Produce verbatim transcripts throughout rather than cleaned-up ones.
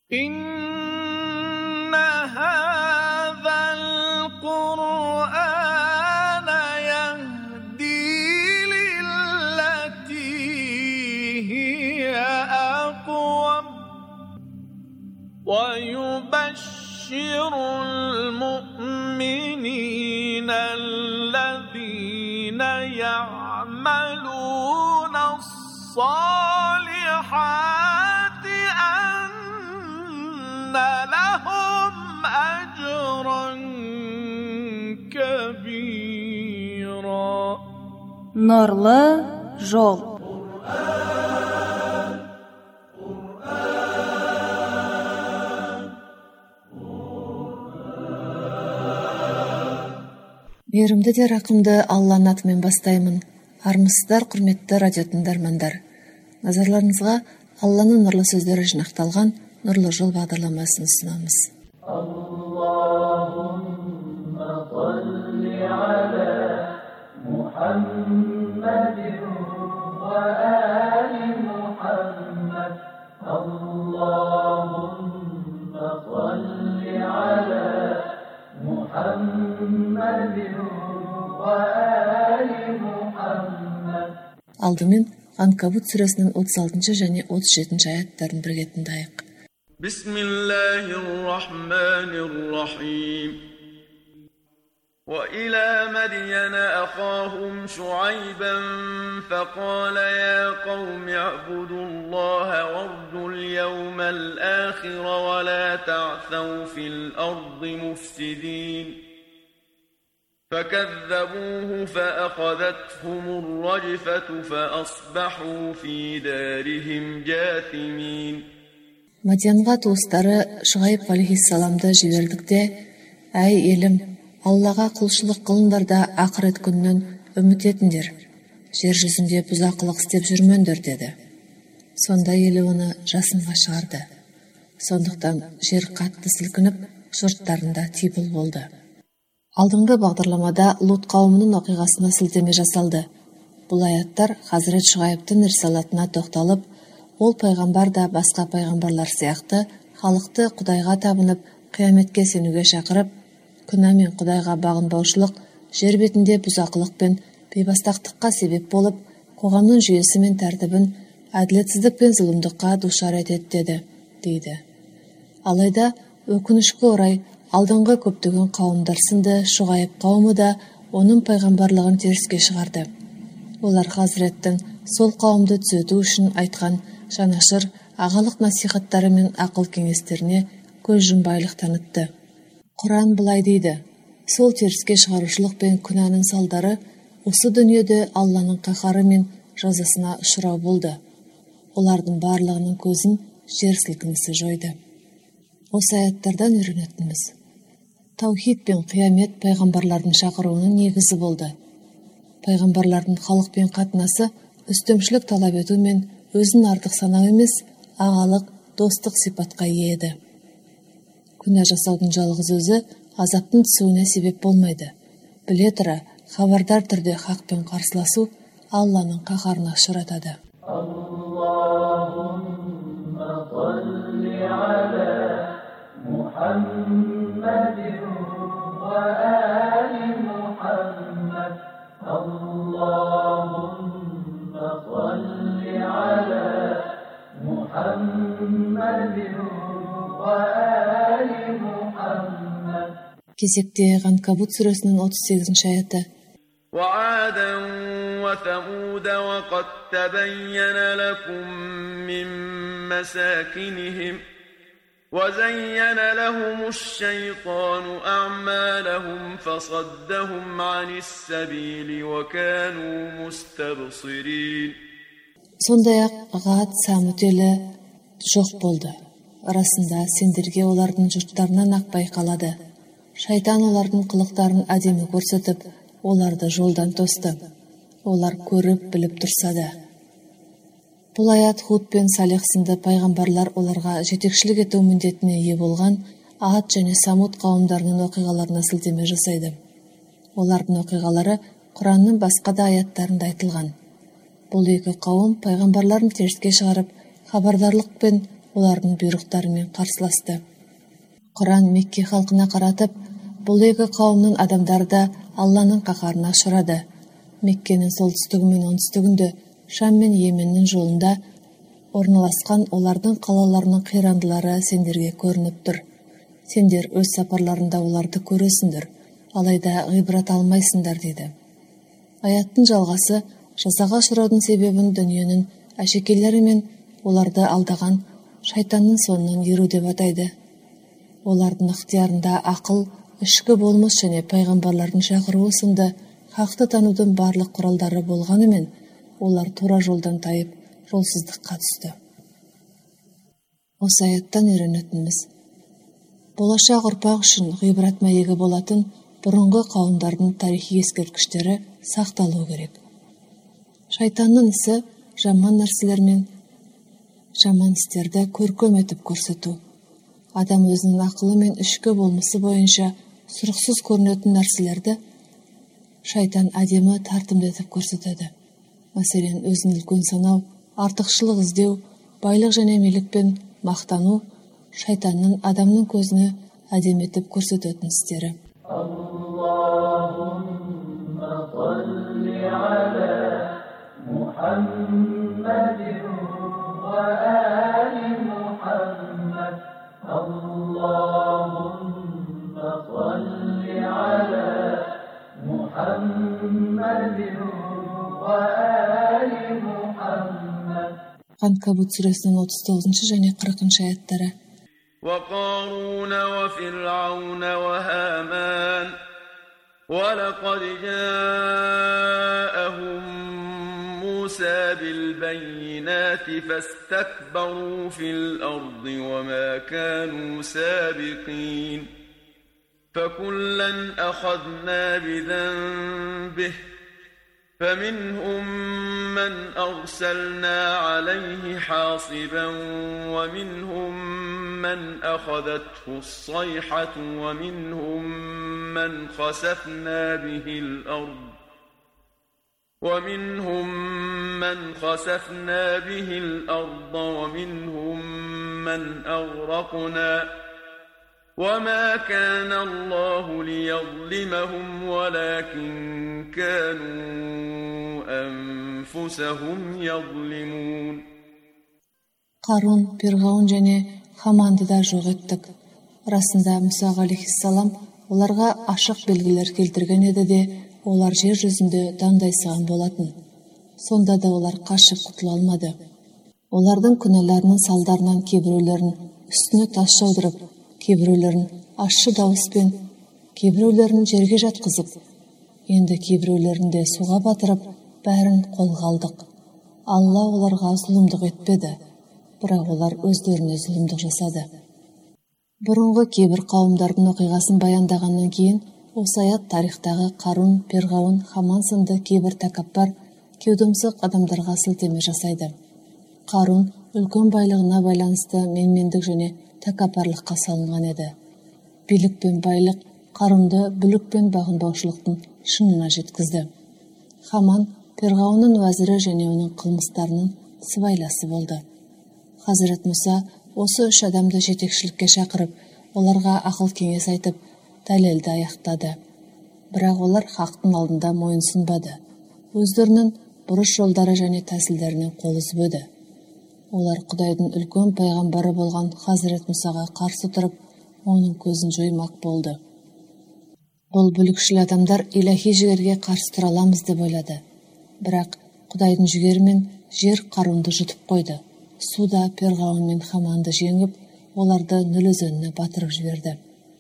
إن هذا القرآن يهدي للتي هي أقوم ويبشر المؤمنين الذين يعملون الصالحات أن لهم أجرا كبيرا. Нурлы жол. Мейірімді де рақымды Алланың атымен бастаймын. Армысыздар, құрметті радио тыңдармандар. Назарларыңызға Алланың нұрлы сөздері жинақталған Нұрлы жол бағдарламасын ұсынамыз. Аллахумма салли аля Мухаммадин ва али Мухаммад. Аллахумма салли аля Мухаммадин ва али Мухаммад. Алдымен Анкабут сүресінің отыз алтыншы және отыз жетінші аяттарын бірге тыңдайық. بسم الله الرحمن الرحيم وإلى مدين أخاهم شعيبا فقال يا قوم اعبدوا الله وارجوا اليوم الآخر ولا تعثوا في الأرض مفسدين فكذبوه فأخذتهم الرجفة فأصبحوا في دارهم جاثمين. Мадианға туыстары Шуайб алейхиссаламды жібердікте, әй елім, Аллаға құлшылық қылыңдар да ақырет күннен үміт етіңдер. Жер жүзінде бұзақылық істеп жүрмеңдер деді. Сонда елі оны жасынға шығарды. Сондықтан жер қатты сілкініп, жұрттарында типыл болды. Алдыңғы бағдарламада Лут қауымының оқиғасына сілтеме жасалды. Бұл аяттар Хазірет Шуайбтың рисалатына тоқталып, ол пайғамбар да басқа пайғамбарлар сияқты халықты Құдайға табынып, қияметке сенуге шақырып, күнә мен Құдайға бағынбаушылық жер бетінде бұзақылық пен бейбастақтыққа себеп болып, қоғамның жүйесі мен тәртібін әділетсіздік пен зұлымдыққа душар етеді деді, дейді. Алайда өкінішке орай алдыңғы көптеген қауымдар сынды Шуайб қауымы да оның пайғамбарлығын теріске шығарды. Олар Хазіреттің сол қауымды түзету үшін айтқан жанашыр ағалық насихаттары мен ақыл кеңестеріне көз жұмбайлық танытты. Құран былай дейді: сол теріске шығарушылық пен күнәнің салдары осы дүниеде Алланың қаһары мен жазасына ұшырау болды. Олардың барлығының көзін жер сілкінісі жойды. Осы аяттардан үйренетініміз: таухид пен қиямет пайғамбарлардың шақыруының негізі болды. Пайғамбарлардың халықпен қатынасы үстемшілік талап ету мен өзін артық санау емес, ағалық, достық сипатқа ие еді. Күнә жасаудың жалғыз өзі азаптың түсуіне себеп болмайды. Біле тұра, хабардар түрде хақпен қарсыласу Алланың қаһарына ұшыратады. Аллахумма салли аля Мухаммадин ва али Мухаммад. Аллахумма салли аля Мухаммадин ва али Мухаммад. Кезекте Анкабут сүресінің отыз сегізінші аяты. وعادا وثمود وقد تبين لكم من مساكنهم وزين لهم الشيطان أعمالهم فصدهم عن السبيل وكانوا مستبصرين. Сондай-ақ Ғад, Самут елі жоқ болды. Арасында сендерге олардың жұрттарынан ақ байқалады. Шайтан олардың қылықтарын әдемі көрсетіп, оларды жолдан тосты. Олар көріп, біліп тұрса да. Бұл аят Худ пен Салих сынды пайғамбарлар оларға жетекшілік ету міндетіне ие болған Ад және Самут қауымдарының оқиғаларына сілтеме жасайды. Олардың оқиғалары Құранның басқа да аяттарында айтылған. Бұл екі қауым пайғамбарларын теріске шығарып, хабардарлық пен олардың бұйрықтарымен қарсыласты. Құран Мекке халқына қаратып, бұл екі қауымның адамдары да Алланың қаһарына ұшырады. Меккенің солтүстігі мен оңтүстігінде, Шам мен Йеменнің жолында орналасқан олардың қалаларының қирандылары сендерге көрініп тұр. Сендер өз сапарларында оларды көресіңдер, алайда ғибрат алмайсыңдар деді. Аяттың жалғасы жазаға ұшыраудың себебін дүниенің әшекейлері мен оларды алдаған шайтанның соңынан еру деп атайды. Олардың ықтиярында ақыл, ішкі болмыс және пайғамбарлардың шақыруы сынды хақты танудың барлық құралдары болғанымен, олар тура жолдан тайып, жолсыздыққа түсті. Осы аяттан үйренетініміз: болашақ ұрпақ үшін ғибрат мәйегі болатын бұрынғы қауымдардың тарихи ескерткіштері сақталу керек. Шайтанның ісі жаман нәрселер мен жаман істерді көркем етіп көрсету. Адам өзінің ақылы мен ішкі болмысы бойынша сұрықсыз көрінетін нәрселерді шайтан әдемі тартымды етіп көрсетеді. Мәселен, өзін үлкен санау, артықшылық іздеу, байлық және мелікпен мақтану шайтанның адамның көзіне әдемі етіп көрсететін істері. Аллахумма салли аля Мухаммадин ва али Мухаммад. Аллахумма салли аля Мухаммадин ва али Мухаммад. Анкабут сүресінің отыз тоғызыншы және қырқыншы аяттары. وقارون وفرعون وهامان ولقد جاءهم موسى بالبينات فاستكبروا في الأرض وما كانوا سابقين فكلا أخذنا بذنبه فمنهم من أرسلنا عليه حاصبا ومنهم من أخذته الصيحة ومنهم من خسفنا به الأرض ومنهم من خسفنا به الأرض ومنهم من أغرقنا وما كان الله ليظلمهم ولكن كانوا أنفسهم يظلمون. Қарун, Перғауын және Хаманды да жоқ еттік. Расында Мұса алейхиссалам оларға ашық белгілер келтірген еді де, олар жер жүзінде дандайсыған болатын. Сонда да олар қашып құтыла алмады. Олардың күнәларының салдарынан кейбіреулерін үстіне тас жаудырып, кейбіреулерін ащы дауыспен, кейбіреулерін жерге жатқызып, енді кейбіреулерін де суға батырып, бәрін қолға алдық. Алла оларға зұлымдық етпеді, бірақ олар өздеріне зұлымдық жасады. Бұрынғы кейбір қауымдардың оқиғасын баяндағаннан кейін, осы аят тарихтағы Қарун, Перғауын, Хаман сынды кейбір тәкаппар, кеудімсік адамдарға сілтеме жасайды. Қарун үлкен байлығына байланысты менмендік және тәкаппарлыққа салынған еді. Билік пен байлық Қарунды бүлік пен бағынбаушылықтың шыңына жеткізді. Хаман Перғауынның уәзірі және оның қылмыстарының сыбайласы болды. Хазірет Мұса осы үш адамды жетекшілікке шақырып, оларға ақыл кеңес айтып, дәлелді аяқтады. Бірақ олар хақтың алдында мойынсұнбады. Өздерінің бұрыс жолдары және тәсілдерінен қол үзбеді. Олар Құдайдың үлкен пайғамбары болған Хазірет Мұсаға қарсы тұрып, оның көзін жоймақ болды. Бұл бүлікшіл адамдар иләһи жігерге қарсы тұра аламыз деп ойлады. Бірақ Құдайдың жігерімен жер Қарунды жұтып қойды. Суда Перғауын мен Хаманды жеңіп, оларды Ніл өзеніне батырып жіберді.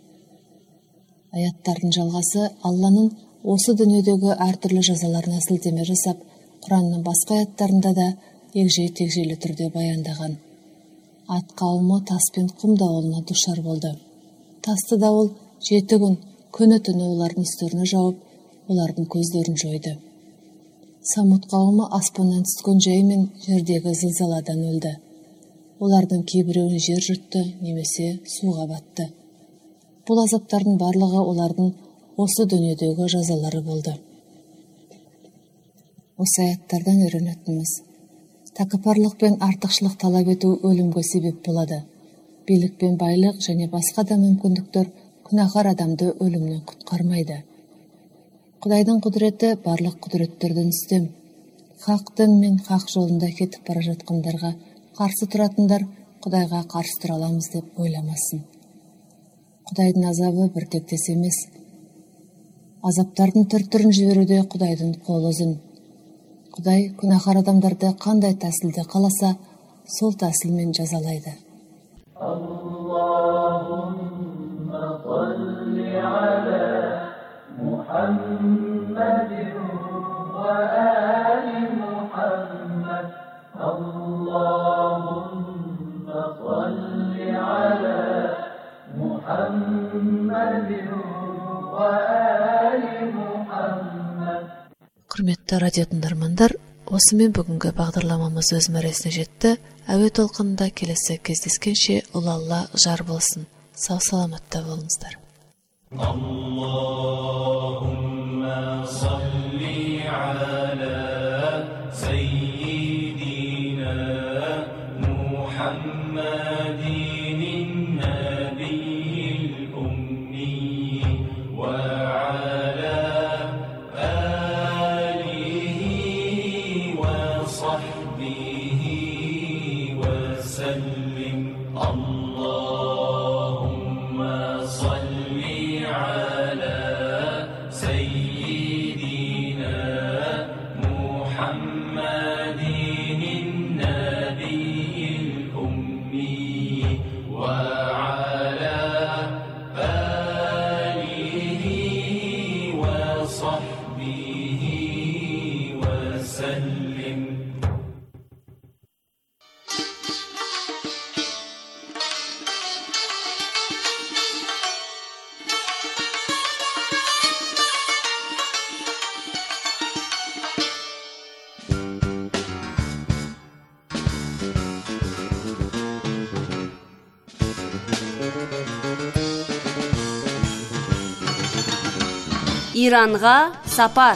Аяттардың жалғасы Алланың осы дүниедегі әртүрлі жазаларына сілтеме жасап, Құранның басқа аяттарында да егжей-тегжейлі түрде баяндаған. Ат қауымы тас пен құм дауылына душар болды. Тасты дауыл жеті күн, күні-түні олардың үстеріне жауып, олардың көздерін жойды. Самут қауымы аспаннан түскен жай мен жердегі зілзаладан өлді. Олардың кейбіреуін жер жұтты, немесе суға батты. Бұл азаптардың барлығы олардың осы дүниедегі жазалары болды. Осы аяттардан үйренетініміз: Тәкаппарлық пен артықшылық талап ету өлімге себеп болады. Билік пен байлық және басқа да мүмкіндіктер күнәһар адамды өлімнен құтқармайды. Құдайдың құдіреті барлық құдіреттерден үстем. Хақ дін мен хақ жолында кетіп бара жатқандарға қарсы тұратындар Құдайға қарсы тұра аламыз деп ойламасын. Құдайдың азабы бір тектес емес. Азаптардың түр-түрін жіберуде Құдайдың қолы ұзын. Құдай күнәһар адамдарды қандай тәсілде қаласа, сол тәсілмен жазалайды. Allahumma salli ala Muhammadin wa ali Muhammad. Allahumma salli ala Muhammadin wa ali Muhammad. Құрметті радио тыңдармандар, осымен бүгінгі бағдарламамыз өз мәресіне жетті. Әуе толқынында келесі кездескенше ұлы Алла жар болсын. Сау саламатта болыңыздар. Allahumma salli ala sayyidina Muhammadin nabiyil ummi wa ala alihi wa sahbihi wa sallim. Allahumma salli ala sayyidina Muhammadin nabiyil ummi wa ala alihi wa sahbihi wa sallim. Иранға сапар.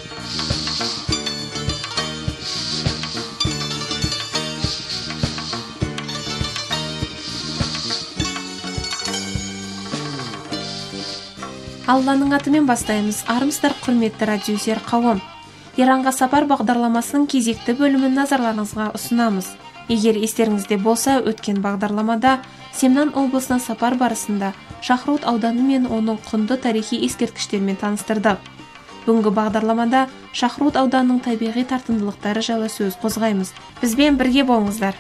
Алланың атымен бастаймыз. Армысыздар құрметті радиосер қауым. Иранға сапар бағдарламасының кезекті бөлімін назарларыңызға ұсынамыз. Егер естеріңізде болса, өткен бағдарламада Семнан облысына сапар барысында Шахрут ауданы мен оның құнды тарихи ескерткіштермен таныстырдық. Бүгінгі бағдарламада Шахрут ауданының табиғи тартымдылықтары жайлы сөз қозғаймыз. Бізбен бірге болыңыздар.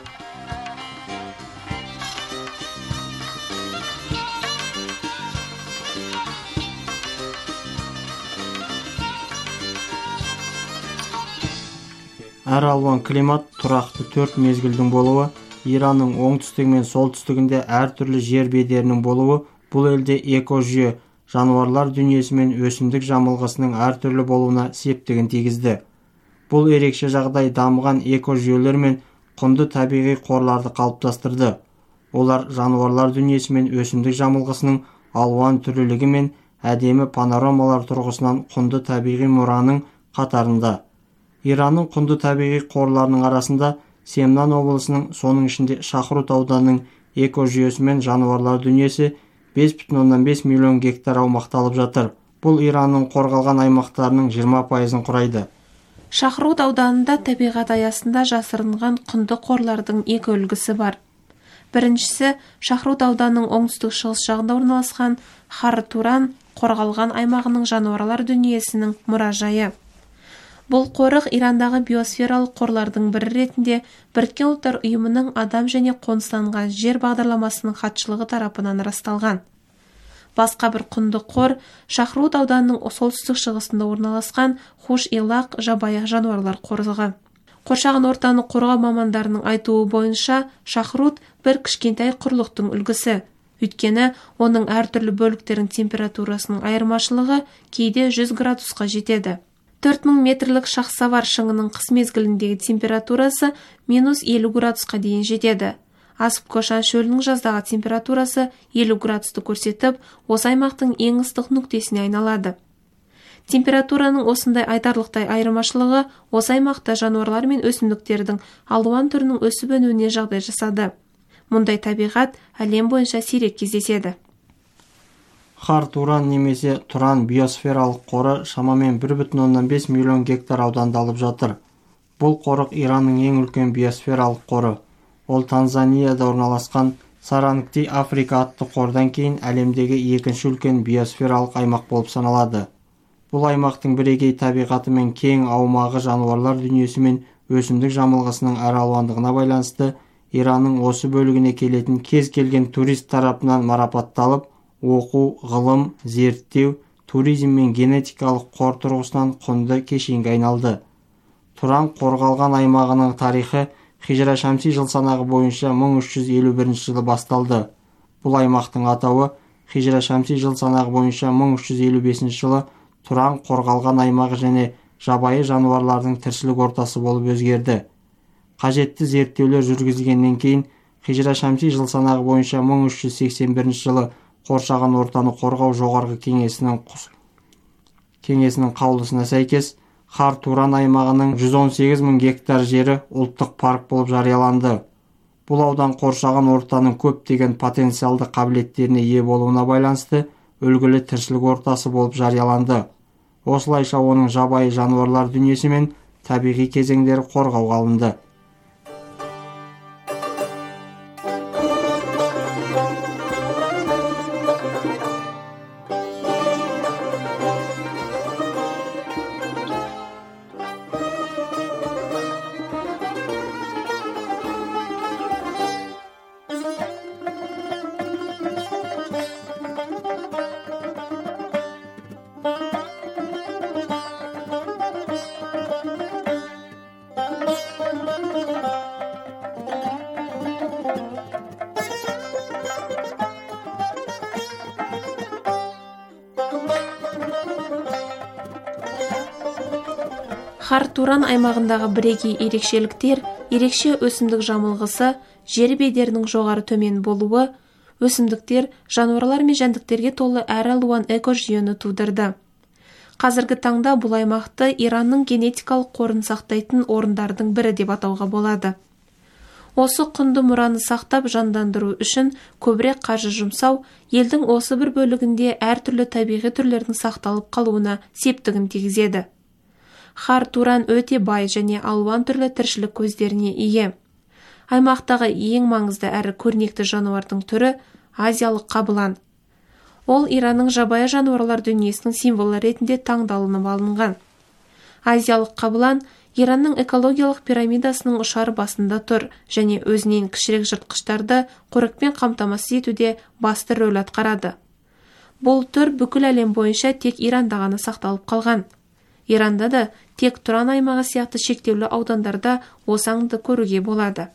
Әр алуан климат, тұрақты төрт мезгілдің болуы, Иранның оңтүстігі мен солтүстігінде әртүрлі жер бедерінің болуы бұл елде экожүйе, жануарлар дүниесі мен өсімдік жамылғысының әртүрлі болуына септігін тигізді. Бұл ерекше жағдай дамыған экожүйелер мен құнды табиғи қорларды қалыптастырды. Олар жануарлар дүниесі мен өсімдік жамылғысының алуан түрлілігі мен әдемі панорамалар тұрғысынан құнды табиғи мұраның қатарында. Иранның құнды табиғи қорларының арасында Семнан облысының, соның ішінде Шахрут ауданының экожүйесі мен жануарлар дүниесі бес бүтін оннан бес миллион гектар аумақты алып жатыр. Бұл Иранның қорғалған аймақтарының жиырма пайызын құрайды. Шахрут ауданында табиғат аясында жасырынған құнды қорлардың екі үлгісі бар. Біріншісі Шахрут ауданының оңтүстік шығыс жағында орналасқан Хар-Туран қорғалған аймағының жануарлар дүниесінің мұражайы. Бұл қорық Ирандағы биосфералық қорлардың бірі ретінде Біріккен ұлттар ұйымының адам және қоныстанған жер бағдарламасының хатшылығы тарапынан расталған. Басқа бір құнды қор Шахрут ауданының солтүстік шығысында орналасқан Хуш-Илақ жабайы жануарлар қорығы. Қоршаған ортаны қорғау мамандарының айтуы бойынша Шахрут бір кішкентай құрлықтың үлгісі. Өйткені оның әртүрлі бөліктерінің температурасының айырмашылығы кейде жүз градусқа жетеді. төрт мың метрлік шахсавар шыңының қыс мезгіліндегі температурасы минус елу градусқа дейін жетеді. Асып-Кошан шөлінің жаздағы температурасы елу градусты көрсетіп, осы аймақтың ең ыстық нүктесіне айналады. Температураның осындай айтарлықтай айырмашылығы осы аймақта жануарлар мен өсімдіктердің алуан түрінің өсіп-өнуіне жағдай жасады. Мұндай табиғат әлем бойынша сирек кездеседі. Хар-Туран немесе Туран биосфералық қоры шамамен бір бүтін оннан бес миллион гектар ауданда алып жатыр. Бұл қорық Иранның ең үлкен биосфералық қоры. Ол Танзанияда орналасқан Сарангти Африка атты қордан кейін әлемдегі екінші үлкен биосфералық аймақ болып саналады. Бұл аймақтың бірегей табиғаты мен кең аумағы жануарлар дүниесі мен өсімдік жамылғысының әралуандығына байланысты Иранның осы бөлігіне келетін кез келген турист тарапынан марапатталып, оқу, ғылым, зерттеу, туризм мен генетикалық қор тұрғысынан құнды кешенге айналды. Туран қорғалған аймағының тарихы Хижра Шамси жыл санағы бойынша мың үш жүз елу бірінші жылы басталды. Бұл аймақтың атауы Хижра Шамси жыл санағы бойынша мың үш жүз елу бесінші жылы Туран қорғалған аймағы және жабайы жануарлардың тіршілік ортасы болып өзгерді. Қажетті зерттеулер жүргізілгеннен кейін Хижра Шамси жыл санағы бойынша мың үш жүз сексен бірінші жылы қоршаған ортаны қорғау жоғарғы кеңесінің кеңесінің қаулысына сәйкес Хар-Туран аймағының жүз он сегіз мың гектар жері ұлттық парк болып жарияланды. Бұл аудан қоршаған ортаның көптеген потенциалды қабілеттеріне ие болуына байланысты үлгілі тіршілік ортасы болып жарияланды. Осылайша оның жабайы жануарлар дүниесі мен табиғи кезеңдері қорғауға алынды. Хар-Туран аймағындағы бірегей ерекшеліктер, ерекше өсімдік жамылғысы, жер бедерінің жоғары төмен болуы, өсімдіктер, жануарлар мен жәндіктерге толы әр алуан экожүйені тудырды. Қазіргі таңда бұл аймақты Иранның генетикалық қорын сақтайтын орындардың бірі деп атауға болады. Осы құнды мұраны сақтап жандандыру үшін көбірек қаржы жұмсау елдің осы бір бөлігінде әртүрлі табиғи түрлердің сақталып қалуына септігін тигізеді. Хар-Туран өте бай және алуан түрлі тіршілік көздеріне ие. Аймақтағы ең маңызды әрі көрнекті жануардың түрі азиялық қабылан. Ол Иранның жабайы жануарлар дүниесінің символы ретінде таңдалынып алынған. Азиялық қабылан Иранның экологиялық пирамидасының ұшар басында тұр және өзінен кішірек жыртқыштарды қорекпен қамтамасыз етуде басты рөл атқарады. Бұл түр бүкіл әлем бойынша тек Иранда ғана сақталып қалған. Иранда да тек Туран аймағы сияқты шектеулі аудандарда осаңды көруге болады.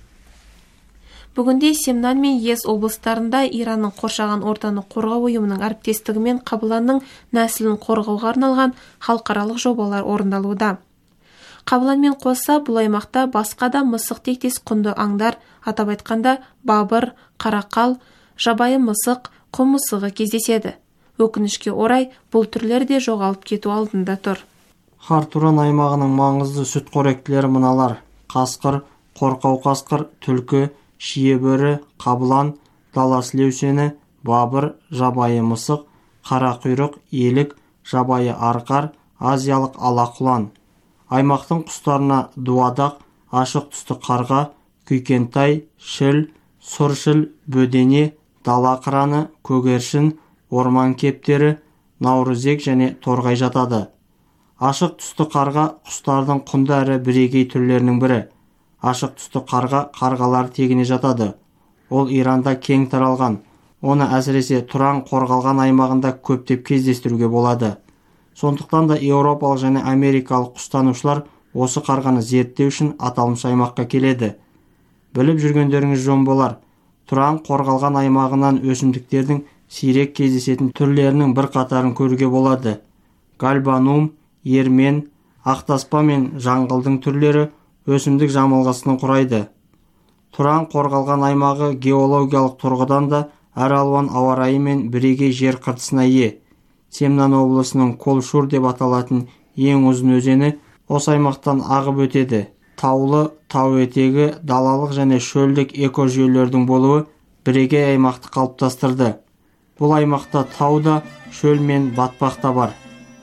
Бүгінде Семнан мен Ез облыстарында Иранның қоршаған ортаны қорғау ұйымының әріптестігімен қабыланның нәсілін қорғауға арналған халықаралық жобалар орындалуда. Қабыланмен қоса бұл аймақта басқа да мысық тектес құнды аңдар, атап айтқанда бабыр, қарақал, жабайы мысық, құм мысығы кездеседі. Өкінішке орай бұл түрлер де жоғалып кету алдында тұр. Хар-Туран аймағының маңызды сүтқоректілері мыналар: қасқыр, қорқау қасқыр, түлкі, шиебөрі, қабылан, дала сілеусені, бабыр, жабайы мысық, қарақұйрық, елік, жабайы арқар, азиялық алақұлан. Аймақтың құстарына дуадақ, ашық түсті қарға, күйкентай, шіл, сұршіл, бөдене, дала қыраны, көгершін, орман кептері, наурызек және торғай жатады. Ашық түсті қарға құстардың құнды әрі бірегей түрлерінің бірі. Ашық түсті қарға қарғалар тегіне жатады. Ол Иранда кең таралған. Оны әсіресе Туран қорғалған аймағында көптеп кездестіруге болады. Сондықтан да еуропалық және америкалық құстанушылар осы қарғаны зерттеу үшін аталмыш аймаққа келеді. Біліп жүргендеріңіз жөн болар. Туран қорғалған аймағынан өсімдіктердің сирек кездесетін түрлерінің бір қатарын көруге болады. Гальбанум, ермен, ақтаспа мен жаңғылдың түрлері өсімдік жамылғысының құрайды. Туран қорғалған аймағы геологиялық тұрғыдан да әр алуан ауа райы мен бірегей жер қыртысына ие. Семнан облысының Колшур деп аталатын ең ұзын өзені осы аймақтан ағып өтеді. Таулы, тау етегі, далалық және шөлдік экожүйелердің болуы бірегей аймақты қалыптастырды. Бұл аймақта тау да, шөл мен батпақ та бар.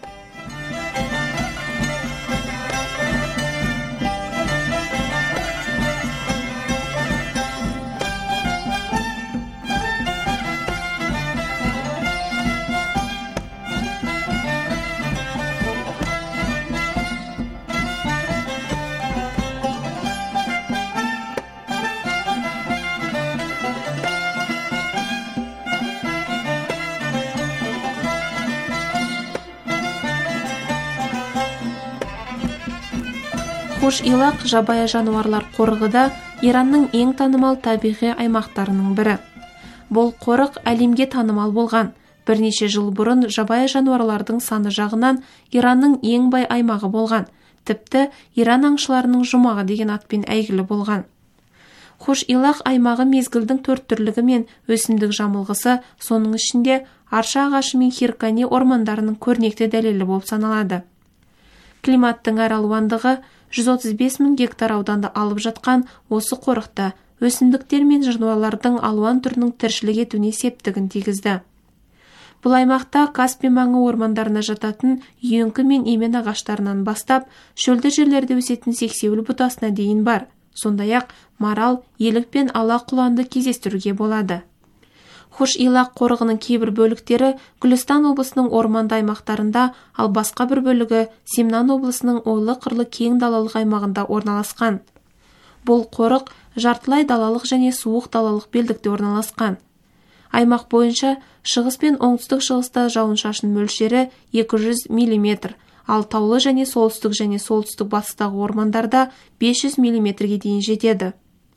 Хуш-Илақ жабайы жануарлар қорығы да Иранның ең танымал табиғи аймақтарының бірі. Бұл қорық әлемге танымал болған. Бірнеше жыл бұрын жабайы жануарлардың саны жағынан Иранның ең бай аймағы болған. Тіпті Иран аңшыларының жұмағы деген атпен әйгілі болған. Хуш-Илақ аймағы мезгілдің төрт түрлігі мен өсімдік жамылғысы, соның ішінде арша ағашы мен хиркани ормандарының көрнекті дәлелі болып саналады. Климаттың әр алуандығы жүз отыз бес мың гектар ауданды алып жатқан осы қорықта өсімдіктер мен жануарлардың алуан түрінің тіршілік етуіне септігін тигізді. Бұл аймақта Каспий маңы ормандарына жататын үйеңкі мен емен ағаштарынан бастап шөлді жерлерде өсетін сексеуіл бұтасына дейін бар. Сондай-ақ марал, елік пен ала құланды кездестіруге болады. Хуш-Илақ қорығының кейбір бөліктері Гүлістан облысының орманды аймақтарында, ал басқа бір бөлігі Семнан облысының ойлы-қырлы кең далалық аймағында орналасқан. Бұл қорық жартылай далалық және суық далалық белдікте орналасқан. Аймақ бойынша шығыс пен оңтүстік шығыста жауын-шашын мөлшері екі жүз миллиметр, ал таулы және солтүстік және солтүстік батыстағы ормандарда бес жүз миллиметрге дейін жетеді.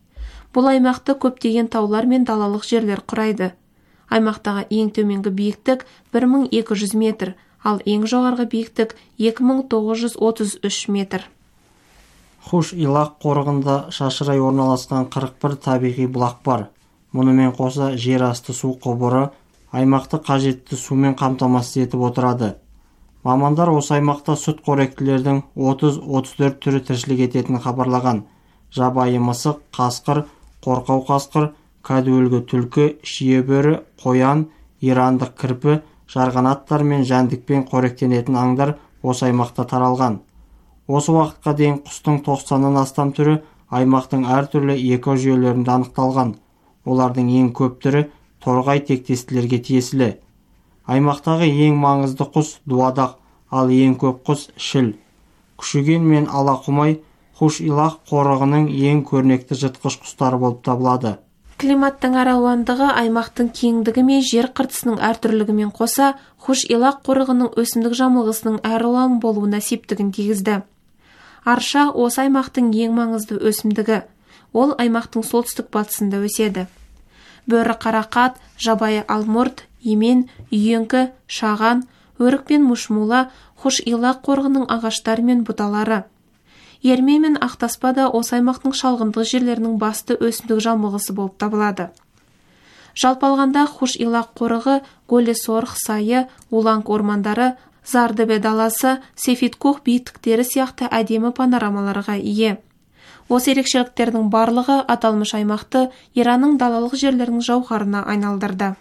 Бұл аймақты көптеген таулар мен далалық жерлер құрайды. Аймақтағы ең төменгі биіктік бір мың екі жүз метр, ал ең жоғарғы биіктік екі мың тоғыз жүз отыз үш метр. Хуш-Илақ қорығында шашырай орналасқан қырық бір табиғи бұлақ бар. Мұнымен қоса жер асты су құбыры аймақты қажетті сумен қамтамасыз етіп отырады. Мамандар осы аймақта сүтқоректілердің отыз отыз төрт түрі тіршілік ететінін хабарлаған. Жабайы мысық, қасқыр, қорқау қасқыр, кәдуілгі түлкі, шиебөрі, қоян, ирандық кірпі, жарғанаттар мен жәндікпен қоректенетін аңдар осы аймақта таралған. Осы уақытқа дейін құстың тоқсаннан астам түрі аймақтың әртүрлі экожүйелерінде анықталған. Олардың ең көп түрі торғай тектестілерге тиесілі. Аймақтағы ең маңызды құс дуадақ, ал ең көп құс шіл. Күшіген мен алақұмай Хуш-Илақ қорығының ең көрнекті жыртқыш құстары болып табылады. Климаттың әр алуандығы аймақтың кеңдігі мен жер қыртысының әртүрлігімен қоса Хуш-Илақ қорығының өсімдік жамылғысының әр алуан болуына септігін тигізді. Арша осы аймақтың ең маңызды өсімдігі. Ол аймақтың солтүстік батысында өседі. Бөрі қарақат, жабайы алмұрт, емен, үйеңкі, шаған, өрік пен мушмула Хуш-Илақ қорығының ағаштары мен бұталары. Ерме мен ақтаспа да осы аймақтың шалғынды жерлерінің басты өсімдік жамылғысы болып табылады. Жалпы алғанда Хуш-Илақ қорығы Голесорх сайы, Уланг ормандары, Зардыбе даласы, Сефиткух биіктіктері сияқты әдемі панорамаларға ие. Осы ерекшеліктердің барлығы аталмыш аймақты Иранның далалық жерлерінің жауһарына айналдырды.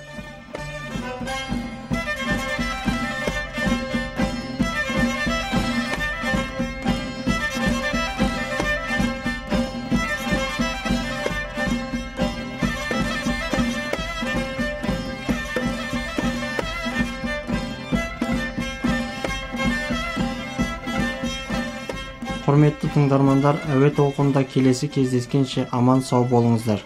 Құрметті тыңдармандар, әуе толқынында келесі кездескенше аман сау болыңыздар.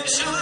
Should